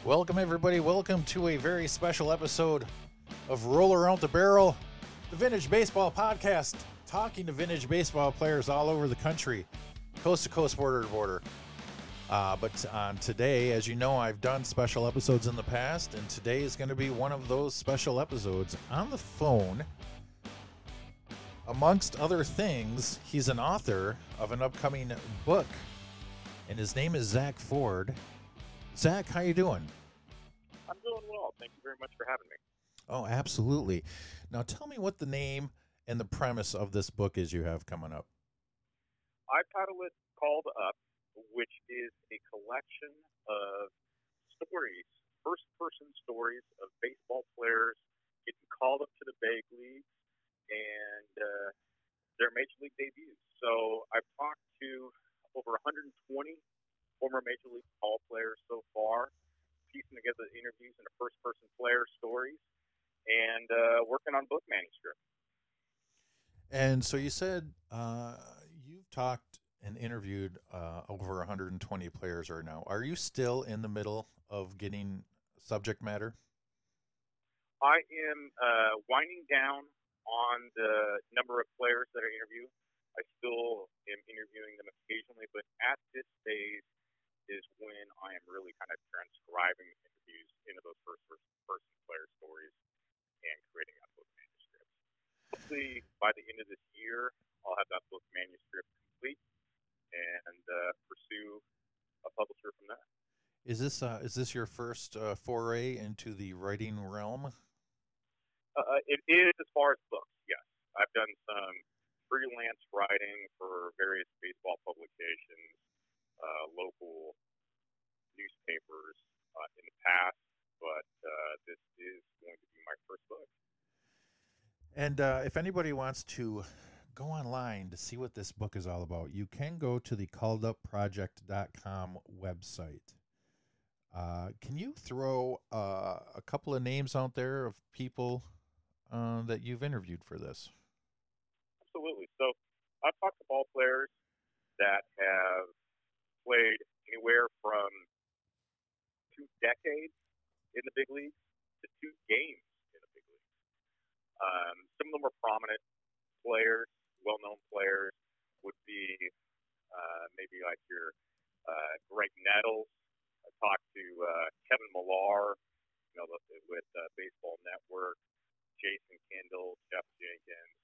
Welcome, everybody. Welcome to a very special episode of Roll Around the Barrel, the Vintage Baseball Podcast, talking to vintage baseball players all over the country, coast to coast, border to border. But on today, as you know, I've done special episodes in the past, and today is going to be one of those special episodes. On the phone, amongst other things, he's an author of an upcoming book, and his name is Zach Ford. Zach, how you doing? I'm doing well. Thank you very much for having me. Oh, absolutely. Now tell me what the name and the premise of this book is you have coming up. I title it Called Up, which is a collection of stories, first-person stories of baseball players getting called up to the big leagues and their major league debuts. So I've talked to over 120 former major league ball players so far, piecing together interviews into first-person player stories, and working on book manuscript. And so you said you've talked and interviewed over 120 players right now. Are you still in the middle of getting subject matter? I am winding down on the number of players that I interview. I still am interviewing them occasionally, but at this stage is when I am really kind of transcribing interviews into those first-person player stories and creating that book manuscript. Hopefully, by the end of this year, I'll have that book manuscript complete and pursue a publisher from there. Is this your first foray into the writing realm? It is as far as books, yes. I've done some freelance writing for various baseball publications, local newspapers in the past, but this is going to be my first book. And if anybody wants to go online to see what this book is all about, you can go to the calledupproject.com website. Can you throw a couple of names out there of people that you've interviewed for this? Absolutely. So I've talked to ball players that have played anywhere from 2 decades in the big leagues to 2 games in the big leagues. Some of them are prominent players, well-known players, would be maybe like your Greg Nettles. I talked to Kevin Millar, with Baseball Network, Jason Kendall, Jeff Jenkins.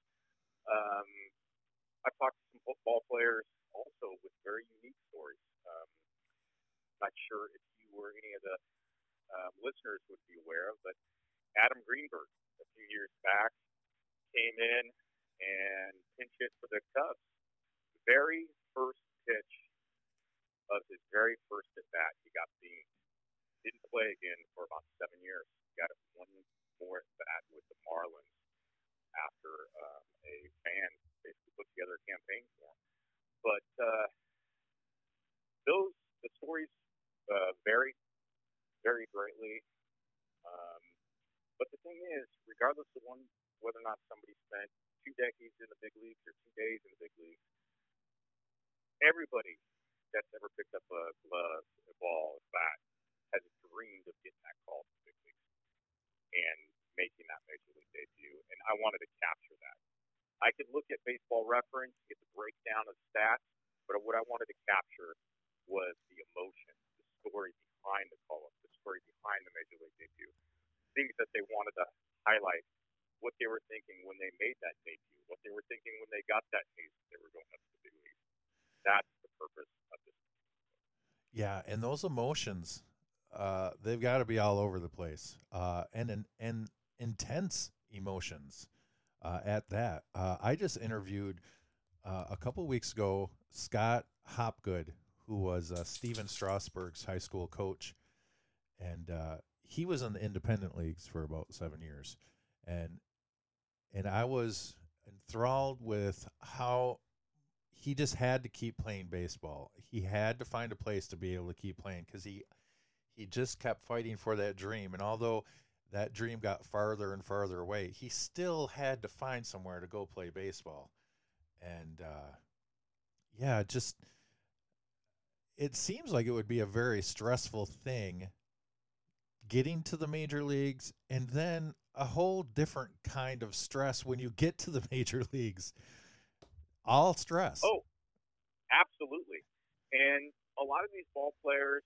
I've talked to some football players also with very unique stories. Not sure if you or any of the listeners would be aware of, but Adam Greenberg, a few years back, came in and pinch hit for the Cubs. The very first pitch of his very first at bat, he got beamed. Didn't play again for about 7 years. Got one more at bat with the Marlins after a fan basically put together a campaign for him. But the stories vary very greatly. But the thing is, regardless of whether or not somebody spent 2 decades in the big leagues or 2 days in the big leagues, everybody that's ever picked up a glove, a ball, a bat, has dreamed of getting that call to the big leagues and making that major league debut. And I wanted to capture that. I could look at Baseball Reference, get the breakdown of stats, but what I wanted to capture was the emotion, the story behind the call-up, the story behind the major league debut, things that they wanted to highlight, what they were thinking when they made that debut, what they were thinking when they got that taste they were going up to the big leagues. That's the purpose of this. Yeah, and those emotions, they've got to be all over the place, and intense emotions at that. I just interviewed a couple weeks ago Scott Hopgood, who was Steven Strasburg's high school coach, and he was in the independent leagues for about 7 years, and I was enthralled with how he just had to keep playing baseball. He had to find a place to be able to keep playing because he just kept fighting for that dream. And although that dream got farther and farther away, he still had to find somewhere to go play baseball. And it seems like it would be a very stressful thing getting to the major leagues, and then a whole different kind of stress when you get to the major leagues. All stress. Oh, absolutely. And a lot of these ball players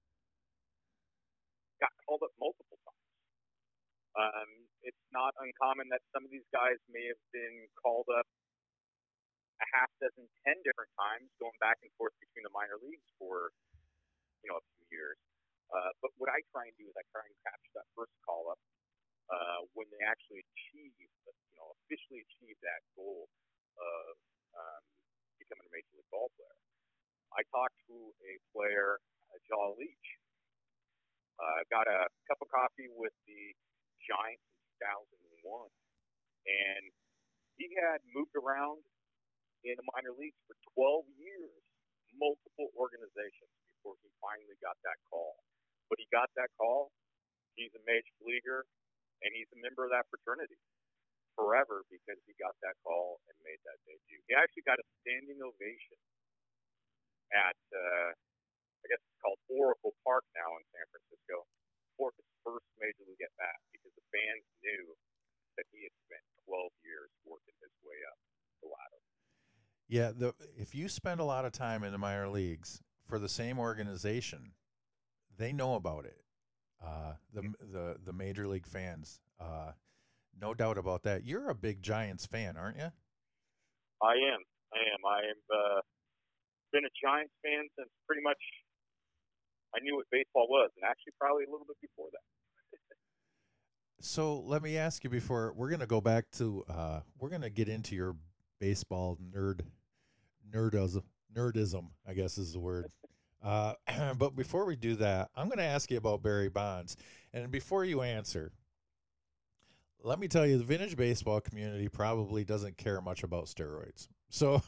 got called up multiple times. It's not uncommon that some of these guys may have been called up a half dozen, 10 different times, going back and forth between the minor leagues for a few years. But what I try and do is I try and capture that first call up when they actually officially achieve that goal of becoming a major league ball player. I talked to a player, Jaw Leach. Got a cup of coffee with the Giants in 2001, and he had moved around in the minor leagues for 12 years, multiple organizations before he finally got that call. But he got that call. He's a major leaguer, and he's a member of that fraternity forever because he got that call and made that debut. He actually got a standing ovation at, I guess it's called Oracle Park now in San Francisco, for his first major league at bat because the fans knew that he had spent 12 years working his way up the ladder. Yeah, if you spend a lot of time in the minor leagues for the same organization, they know about it. The major league fans, no doubt about that. You're a big Giants fan, aren't you? I am. I've been a Giants fan since pretty much I knew what baseball was, and actually probably a little bit before that. So let me ask you before we're going to go back to we're going to get into your baseball nerdism, I guess is the word. But before we do that, I'm going to ask you about Barry Bonds. And before you answer, let me tell you, the vintage baseball community probably doesn't care much about steroids. So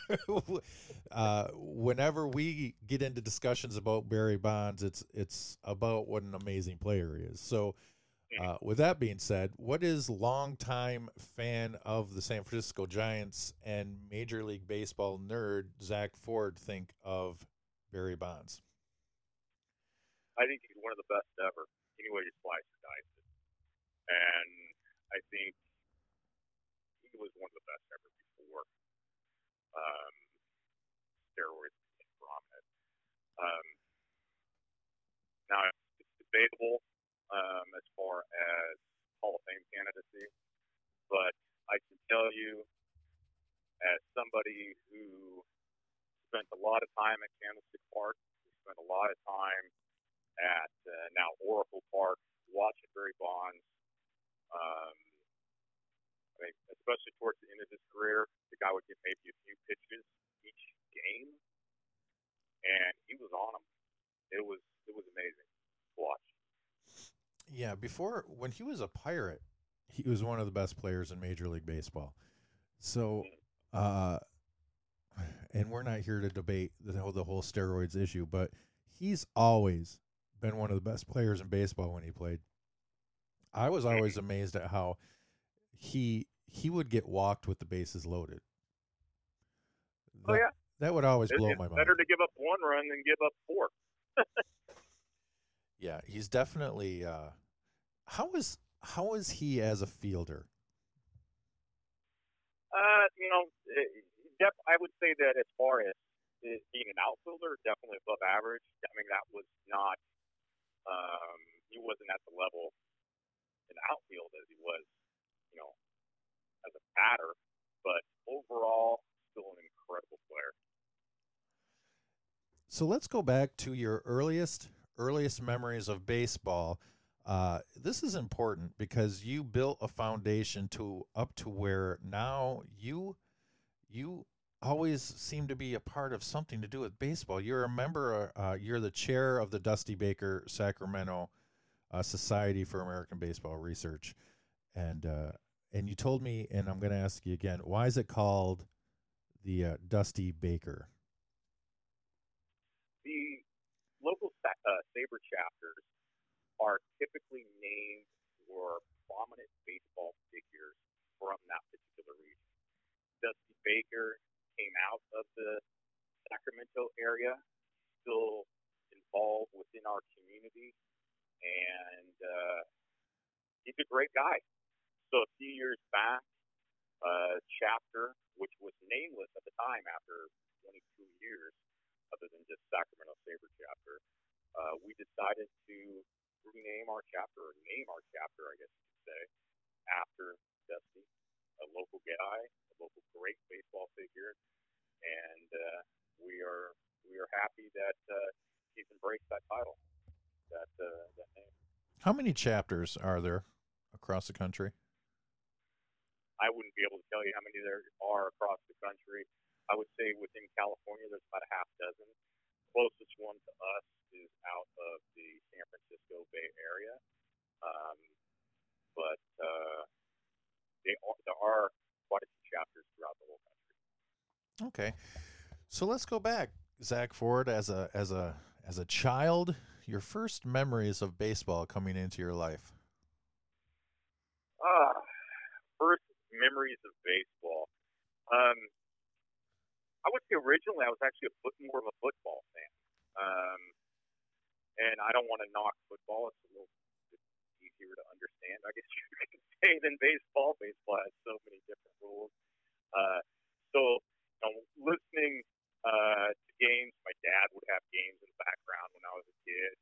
whenever we get into discussions about Barry Bonds, it's about what an amazing player he is. So with that being said, what is longtime fan of the San Francisco Giants and Major League Baseball nerd Zach Ford think of Barry Bonds? I think he's one of the best ever. Anyway, he slices and dices it. And I think he was one of the best ever before steroids became prominent. Now, it's debatable as far as Hall of Fame candidacy, but I can tell you, as somebody who spent a lot of time at Candlestick Park, who spent a lot of time at now Oracle Park, watching Barry Bonds. I mean, especially towards the end of his career, the guy would get maybe a few pitches each game, and he was on them. It was amazing to watch. Yeah, when he was a Pirate, he was one of the best players in Major League Baseball. So, and we're not here to debate the whole steroids issue, but he's always been one of the best players in baseball when he played. I was always amazed at how he would get walked with the bases loaded. That would always blow my mind. It's better to give up one run than give up four. Yeah, he's definitely. How is he as a fielder? I would say that as far as being an outfielder, definitely above average. I mean, that was not. He wasn't at the level in outfield as he was, as a batter. But overall, still an incredible player. So let's go back to your earliest memories of baseball. This is important because you built a foundation up to where now you always seem to be a part of something to do with baseball. You're a member. You're the chair of the Dusty Baker Sacramento Society for American Baseball Research, and you told me, and I'm going to ask you again, why is it called the Dusty Baker? The local Sabre chapters are typically named for prominent baseball figures from that particular region. Dusty Baker came out of the Sacramento area, still involved within our community, and he's a great guy. So a few years back, chapter, which was nameless at the time after 22 years, other than just Sacramento Sabre chapter, we decided to rename our chapter, or name our chapter, I guess you could say, after Dusty, a local guy, a local great baseball figure, and we are happy that he's embraced that title, that name. How many chapters are there across the country? I wouldn't be able to tell you how many there are across the country. I would say within California, there's about a half dozen. Closest one to us is out of the San Francisco Bay Area, but there are quite a few chapters throughout the whole country. Okay, so let's go back, Zach Ford, as a child. Your first memories of baseball coming into your life. First memories of baseball. I would say originally I was actually more of a football fan. And I don't want to knock football. It's a little bit easier to understand, I guess you can say, than baseball. Baseball has so many different rules. So listening to games, my dad would have games in the background when I was a kid.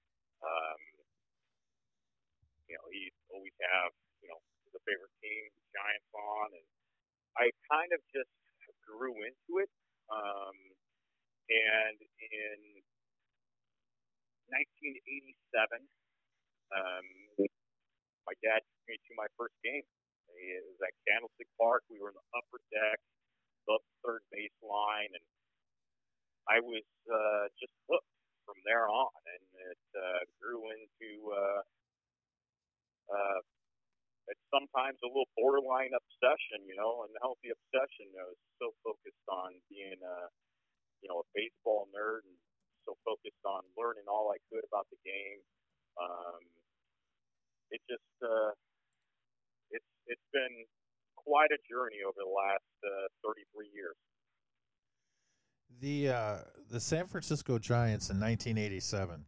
He'd always have, the favorite team, the Giants on, and I kind of just grew into it. And in 1987, my dad took me to my first game. It was at Candlestick Park. We were in the upper deck, the third baseline, and I was just hooked from there on. And it grew into it's sometimes a little borderline obsession, and healthy obsession. I was so focused on being a baseball nerd, and so focused on learning all I could about the game. It just it's been quite a journey over the last 33 years. The San Francisco Giants in 1987.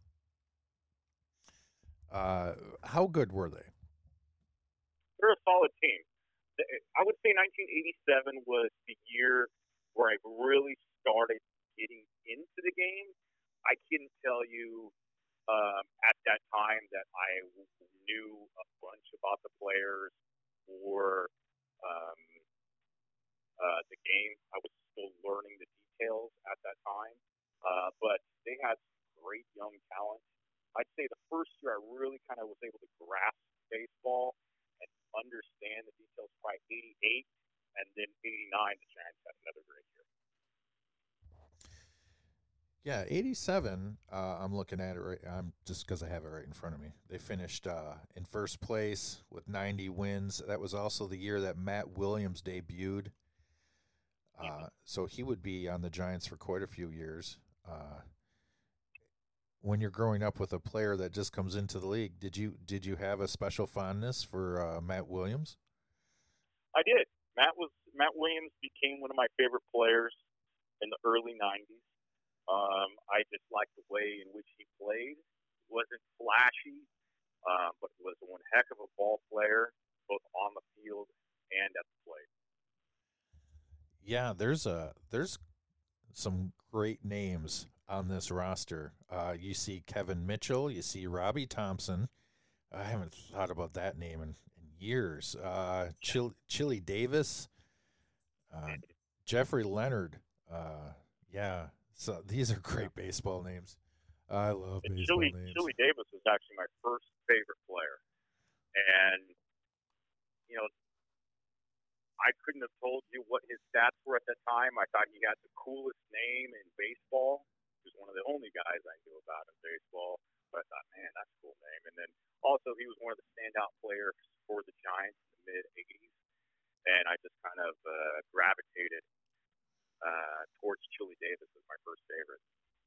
How good were they? They're a solid team. I would say 1987 was the year where I really started getting into the game. I couldn't tell you at that time that I knew a bunch about the players or the game. I was still learning the details at that time. But they had great young talent. I'd say the first year I really kind of was able to grasp baseball and understand the details by 88, and then 89, the Giants had another great year. Yeah, 87, I'm looking at it right. I'm just because I have it right in front of me. They finished in first place with 90 wins. That was also the year that Matt Williams debuted. So he would be on the Giants for quite a few years. When you're growing up with a player that just comes into the league, did you have a special fondness for Matt Williams? I did. Matt Williams became one of my favorite players in the early 90s. I just liked the way in which he played. He wasn't flashy, but was one heck of a ball player, both on the field and at the plate. Yeah, there's some great names on this roster. You see Kevin Mitchell, you see Robbie Thompson. I haven't thought about that name in years. Chili Davis, Jeffrey Leonard. Yeah, so these are great baseball names. I love baseball names. Chili Davis was actually my first favorite player, and I couldn't have told you what his stats were at the time. I thought he had the coolest name in baseball. He was one of the only guys I knew about in baseball. But I thought, man, that's a cool name. And then also he was one of the standout players for the Giants in the mid-'80s. And I just kind of gravitated towards Chili Davis as my first favorite.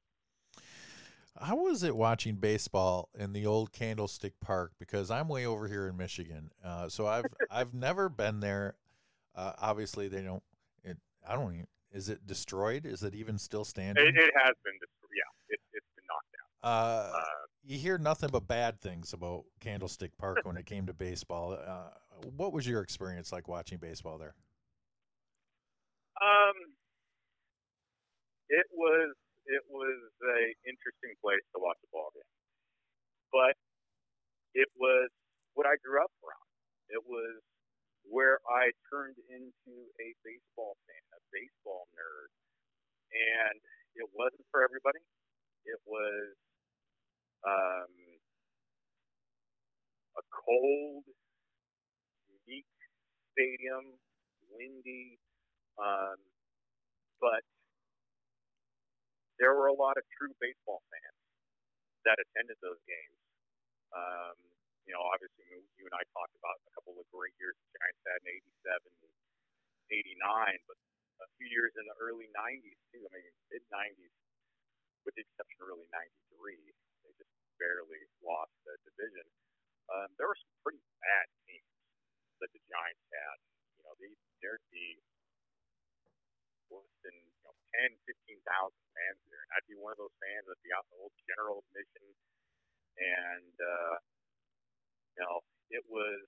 How was it watching baseball in the old Candlestick Park? Because I'm way over here in Michigan, so I've never been there. Obviously, they don't. I don't even. Is it destroyed? Is it even still standing? It has been destroyed. Yeah, it's been knocked down. you hear nothing but bad things about Candlestick Park when it came to baseball. What was your experience like watching baseball there? Um, it was a interesting place to watch a ball game, but it was what I grew up around. It was where I turned into a baseball fan, a baseball nerd, and it wasn't for everybody. It was um, a cold, unique stadium, windy, um, but there were a lot of true baseball fans that attended those games. Um, obviously, you and I talked about a couple of great years the Giants had in '87, '89, but a few years in the early '90s too. I mean, mid '90s, with the exception of early '93, they just barely lost the division. There were some pretty bad teams that the Giants had. There'd be less than 10, 15,000 fans there, and I'd be one of those fans that'd be out in the old general admission, and it was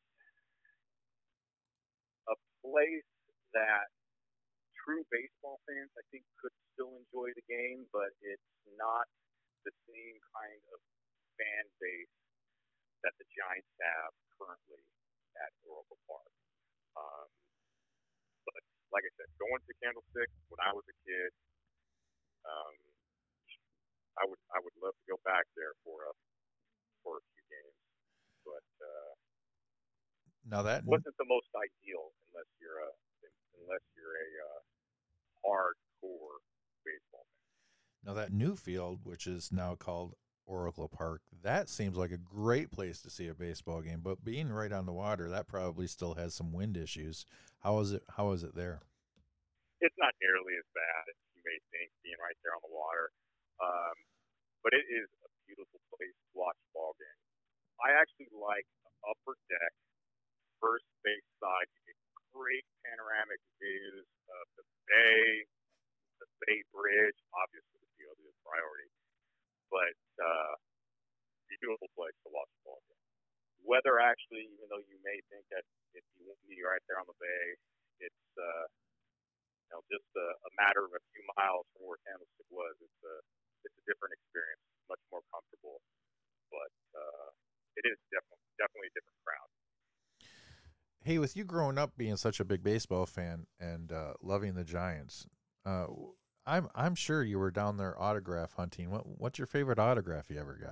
a place that true baseball fans, I think, could still enjoy the game, but it's not the same kind of fan base that the Giants have currently at Oracle Park. Um, but like I said, going to Candlestick when I was a kid, um, I would love to go back there for a few games, but Now that wasn't the most ideal unless you're a hardcore baseball fan. now that new field, which is now called Oracle Park, that seems like a great place to see a baseball game. But being right on the water, that probably still has some wind issues. How is it? How is it there? It's not nearly as bad as you may think, being right there on the water. Um, but it is a beautiful place to watch ball games. I actually like the upper deck, first base side. You get great panoramic views of the Bay Bridge. Obviously, the field is a priority, but beautiful place to watch the ball game. Weather, actually, even though you may think that if you won't be right there on the bay, it's just a matter of a few miles from where Candlestick was. It's a different experience, much more comfortable, but it is definitely a different crowd. Hey, with you growing up being such a big baseball fan and loving the Giants, uh, I'm sure you were down there autograph hunting. What's your favorite autograph you ever got?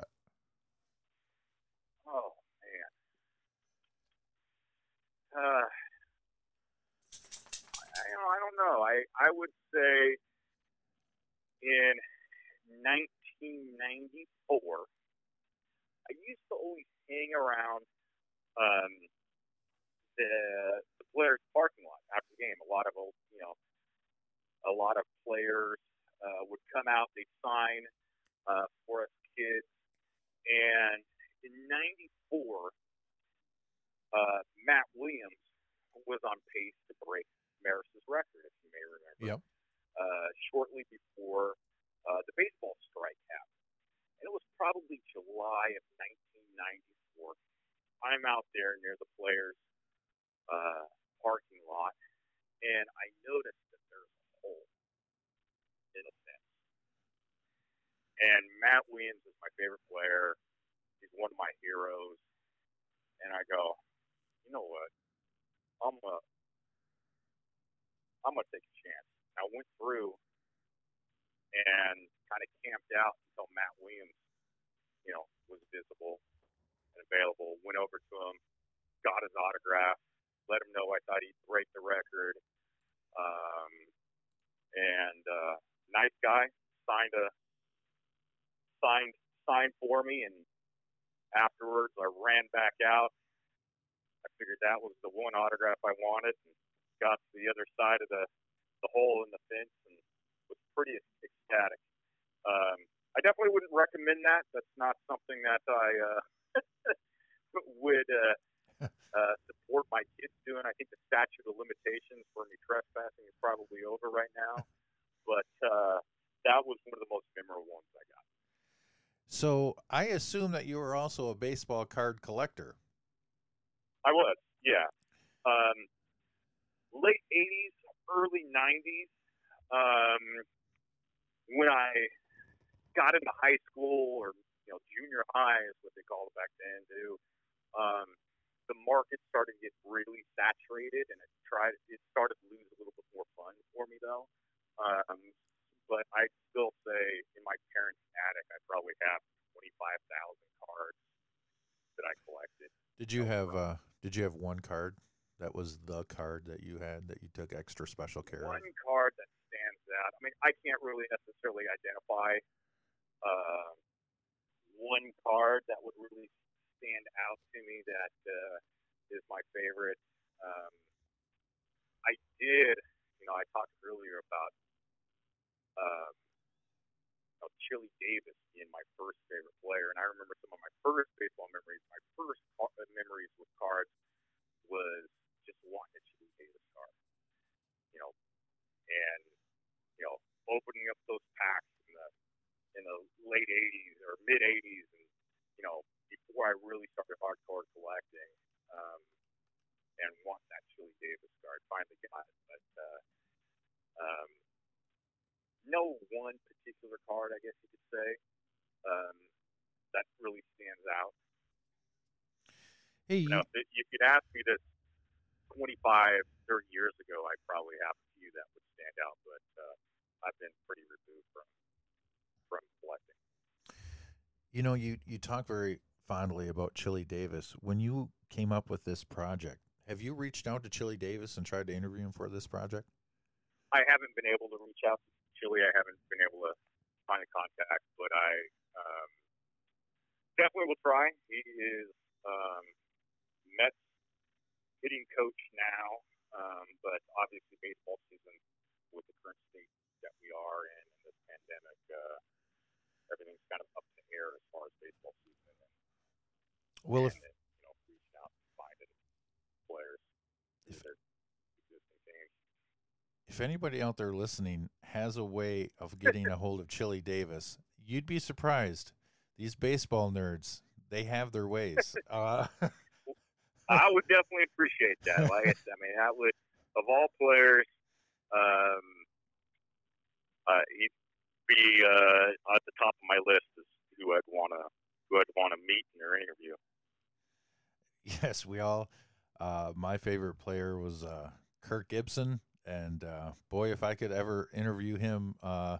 Oh man, uh, I don't know. I would say in 1994, I used to always hang around um, the Players parking lot after the game. A lot of players would come out, they'd sign for us kids, and in '94, Matt Williams was on pace to break Maris's record, if you may remember, Yep. shortly before the baseball strike happened. And it was probably July of 1994. I'm out there near the Players parking lot, and I noticed that there's a hole in a fence. And Matt Williams is my favorite player. He's one of my heroes. And I go, you know what? I'm gonna I'm gonna take a chance. And I went through and kind of camped out until Matt Williams, was visible and available. Went over to him, got his autograph, let him know I thought he'd break the record. Um, and nice guy, signed a signed signed for me, and afterwards I ran back out. I figured that was the one autograph I wanted, and got to the other side of the hole in the fence and was pretty ecstatic. I definitely wouldn't recommend that. That's not something that I would support my kids doing. I think the statute of limitations for me trespassing is probably over right now, but that was one of the most memorable ones I got. So I assume that you were also a baseball card collector. I was, yeah. Um, Late 80s, early 90s, um, when I got into high school or junior high is what they called it back then too. Um, the market started to get really saturated, and it started to lose a little bit more fun for me though. Um, but I'd still say in my parents' attic, I probably have 25,000 cards that I collected. Did You you know, have from one card that was the card that you had that you took extra special care of? one card that stands out. I mean, I can't really necessarily identify uh, one card that would really stand out to me that is my favorite. Um, I did, I talked earlier about um, Chili Davis being my first favorite player, and I remember some of my first baseball memories. My first memories with cards was just wanting a Chili Davis card, you know, and opening up those packs in the late '80s or mid '80s, and before I really started hardcore collecting, um, and want that Chili Davis card. Finally got it, but um, no one particular card, I guess you could say, um, that really stands out. Hey, Now, if you could ask me this 25, 30 years ago, I probably have a few that would stand out, but I've been pretty removed from collecting. you talk very fondly about Chili Davis. When you came up with this project, have you reached out to Chili Davis and tried to interview him for this project? I haven't been able to reach out to Chili. I haven't been able to find a contact, but I um, definitely will try. He is Mets hitting coach now, but obviously baseball season with the current state that we are in this pandemic, everything's kind of up in the air as far as baseball season Well, and reaching out and finding players through if their existing teams. if anybody out there listening has a way of getting a hold of Chili Davis, you'd be surprised. These baseball nerds, they have their ways. I would definitely appreciate that. Like I said, I mean, that would, of all players, um, he'd be at the top of my list as who I'd want to meet in their interview. Yes, we all. My favorite player was Kirk Gibson, and boy, if I could ever interview him,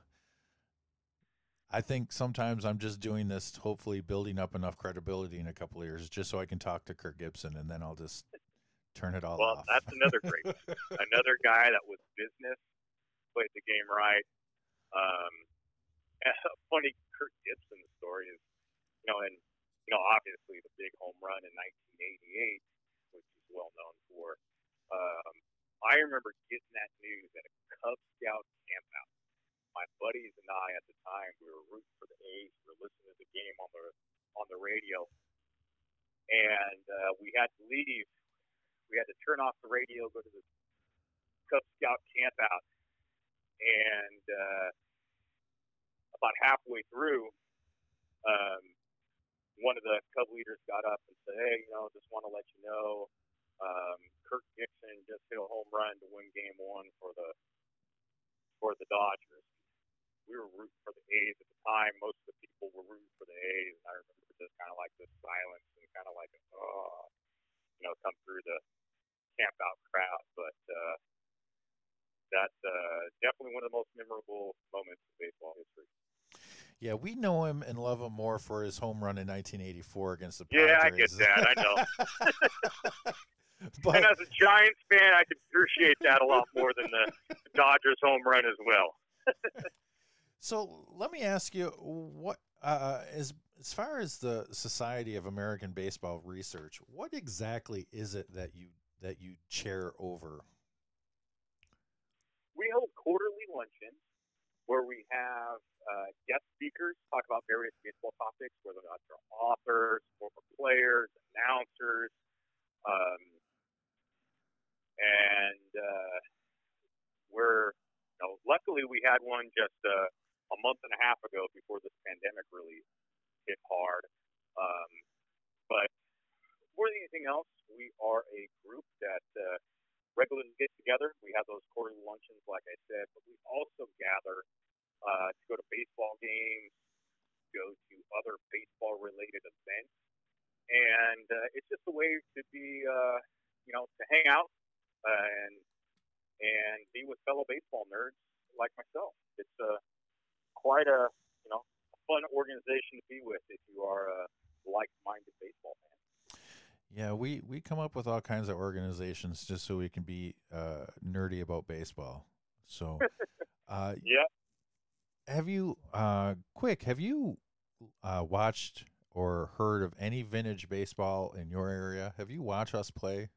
I think sometimes I'm just doing this, hopefully building up enough credibility in a couple of years, just so I can talk to Kirk Gibson, and then I'll just turn it all Well, off. that's another great, another guy that was business, played the game right. Um, a funny Kirk Gibson story is, and obviously the big home run in 1988, which he's well known for. Um, I remember getting that news at a Cub Scout campout. My buddies and I at the time, we were rooting for the A's. We were listening to the game on the radio, and we had to leave. We had to turn off the radio, go to the Cub Scout campout, and about halfway through, um, one of the Cub leaders got up and said, "Hey, just want to let you know, Kirk Gibson just hit a home run to win Game 1 for the Dodgers." We were rooting for the A's at the time. Most of the people were rooting for the A's, and I remember just kind of like this silence and kind of like, come through the camp out crowd. But that's definitely one of the most memorable moments in baseball history. Yeah, we know him and love him more for his home run in 1984 against the Yeah, Padres. I get that. I know. But, and as a Giants fan, I can appreciate that a lot more than the Dodgers home run as well. So let me ask you, what as far as the Society of American Baseball Research, what exactly is it that you chair over? We hold quarterly luncheons where we have guest speakers talk about various baseball topics, whether or not they're authors, former players, announcers, and we're luckily we had one just a month and a half ago before this pandemic really hit hard. Um, but more than anything else, we are a group that regularly get together. We have those quarterly luncheons, like I said, but we also gather to go to baseball games, go to other baseball-related events, and it's just a way to be, to hang out and be with fellow baseball nerds like myself. It's quite a fun organization to be with if you are a like-minded baseball fan. Yeah, we come up with all kinds of organizations just so we can be nerdy about baseball. So, Yeah. have you watched or heard of any vintage baseball in your area? Have you watched us play?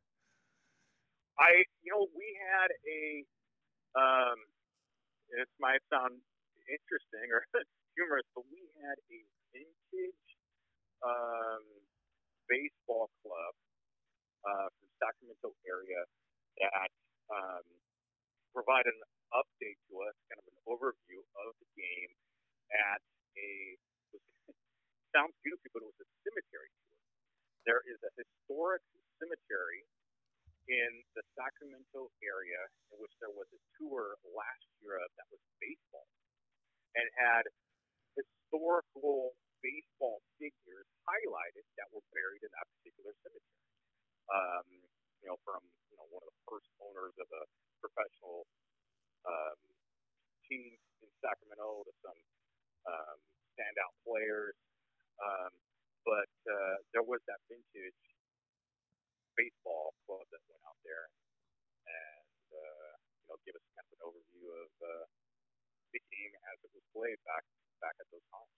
We had um, this might sound interesting or humorous, but we had a vintage um, baseball club from Sacramento area that um, provided an update to us, kind of an overview of the game at it sounds goofy, but it was a cemetery tour. There is a historic cemetery in the Sacramento area in which there was a tour last year of that was baseball and had historical baseball figures highlighted that were buried in that particular cemetery. Um, from one of the first owners of a professional um, team in Sacramento to some standout players. But there was that vintage baseball club that went out there and give us kind of an overview of the game as it was played back at those times.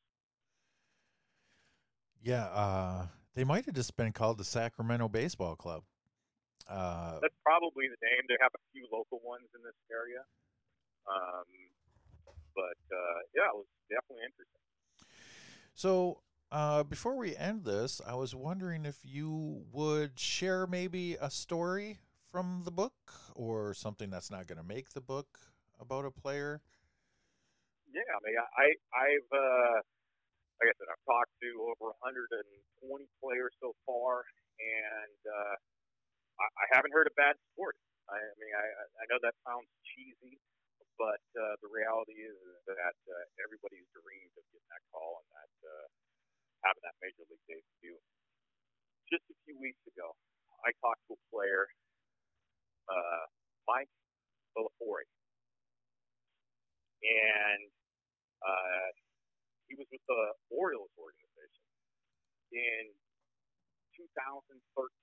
Yeah, they might have just been called the Sacramento Baseball Club. That's probably the name. They have a few local ones in this area. But it was definitely interesting. So, before we end this, I was wondering if you would share maybe a story from the book or something that's not going to make the book about a player. Yeah, I mean, I've like I said, I've talked to over 120 players so far, and I haven't heard a bad story. I know that sounds cheesy, but the reality is that everybody's dreamed of getting that call and that having that major league debut. Just a few weeks ago, I talked to a player, Mike Villafori, and he was with the Orioles organization in 2013.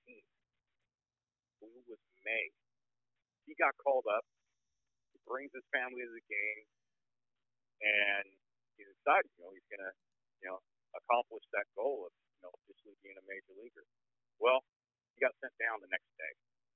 It was May. He got called up. He brings his family to the game, and he decided, he's going to, accomplish that goal of, officially being a major leaguer. Well, he got sent down the next day.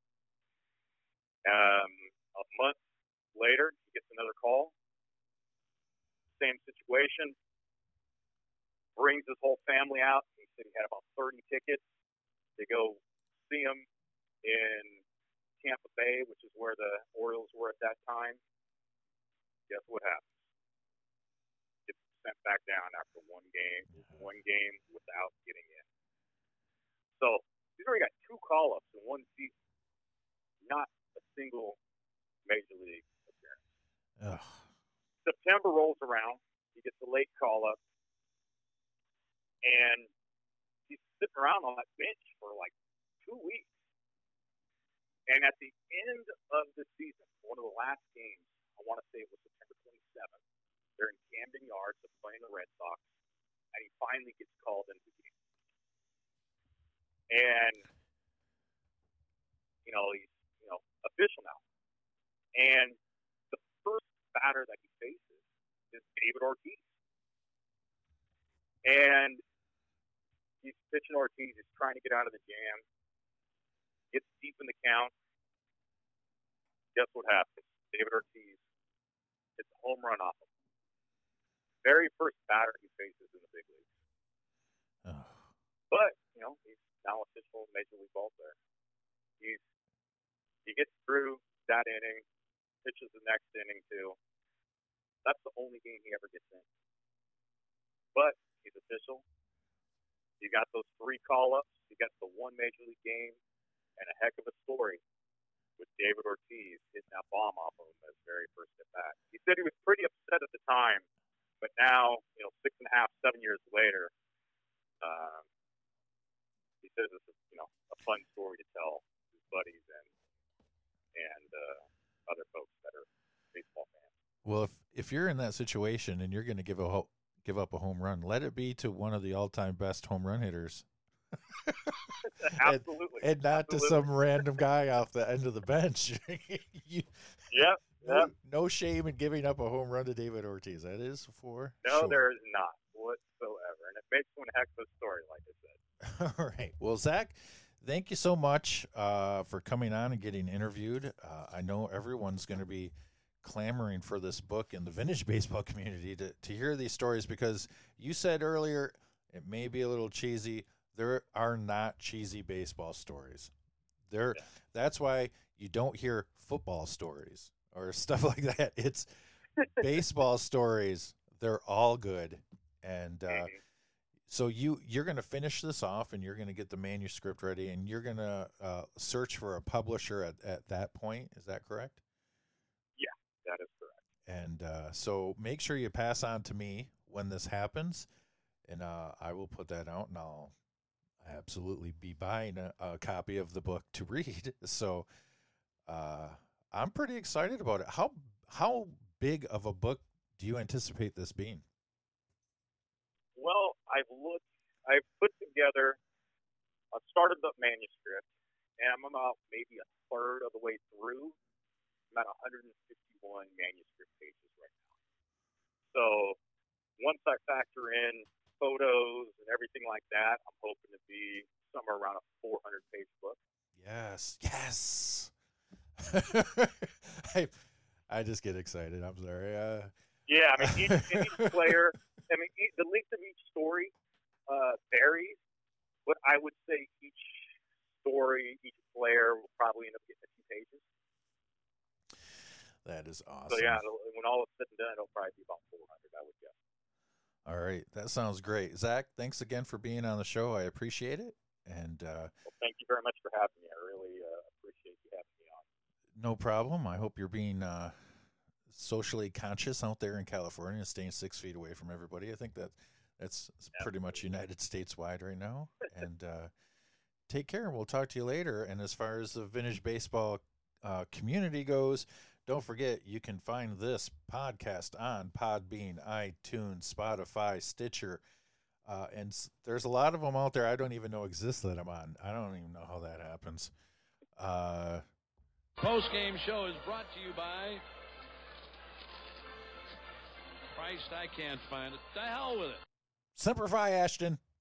A month later, he gets another call. Same situation. Brings his whole family out. He said he had about 30 tickets to go see him in Tampa Bay, which is where the Orioles were at that time. Guess what happens? Gets sent back down after one game without getting in. So he's already got 2 call-ups in one season, not a single major league appearance. Ugh. September rolls around. He gets a late call-up, and he's sitting around on that bench for like 2 weeks. And at the end of the season, one of the last games, I want to say it was September 27th, they're in Camden Yards, they're playing the Red Sox, and he finally gets called into the game. And, he's, official now. And the first batter that he faces is David Ortiz. And he's pitching Ortiz, he's trying to get out of the jam, gets deep in the count. Guess what happens? David Ortiz hits a home run off him. Very first batter he faces in the big leagues. Oh. But, he's now official major league ball player. He gets through that inning, pitches the next inning too. That's the only game he ever gets in. But he's official. You got those 3 call-ups. You got the 1 major league game, and a heck of a story with David Ortiz hitting that bomb off of him at his very first at bat. He said he was pretty upset at the time, but now, 6.5, 7 years later, he says it's a fun story to tell his buddies and other folks that are baseball fans. Well, if you're in that situation and you're going to give up a home run, let it be to one of the all-time best home run hitters. Absolutely. And not to some random guy off the end of the bench. No shame in giving up a home run to David Ortiz. That is for sure. There is not whatsoever. And it makes one heck of a story, like I said. All right. Well, Zach, thank you so much for coming on and getting interviewed. I know everyone's going to be clamoring for this book in the vintage baseball community to hear these stories, because you said earlier it may be a little cheesy. There are not cheesy baseball stories. That's why you don't hear football stories or stuff like that. It's baseball stories. They're all good. And so you're going to finish this off, and you're going to get the manuscript ready, and you're going to search for a publisher at that point. Is that correct? Yeah, that is correct. And so make sure you pass on to me when this happens, and I will put that out, and I'll absolutely be buying a copy of the book to read. So I'm pretty excited about it. How big of a book do you anticipate this being? Well, I've put together a started up manuscript, and I'm about maybe a third of the way through. I'm at 151 manuscript pages right now. So once I factor in photos and everything like that, I'm hoping to be somewhere around a 400-page book. Yes. I just get excited. I'm sorry. Yeah, I mean, each player, the length of each story varies, but I would say each story, each player will probably end up getting a few pages. That is awesome. So, yeah, when all is said and done, it'll probably be about 400, I would guess. All right. That sounds great. Zach, thanks again for being on the show. I appreciate it. And well, thank you very much for having me. I really appreciate you having me on. No problem. I hope you're being socially conscious out there in California and staying 6 feet away from everybody. I think that's pretty much United States wide right now. And take care. We'll talk to you later. And as far as the vintage baseball community goes, don't forget, you can find this podcast on Podbean, iTunes, Spotify, Stitcher, and there's a lot of them out there I don't even know exist that I'm on. I don't even know how that happens. Post-game show is brought to you by Christ, I can't find it. The hell with it. Semper Fi, Ashton.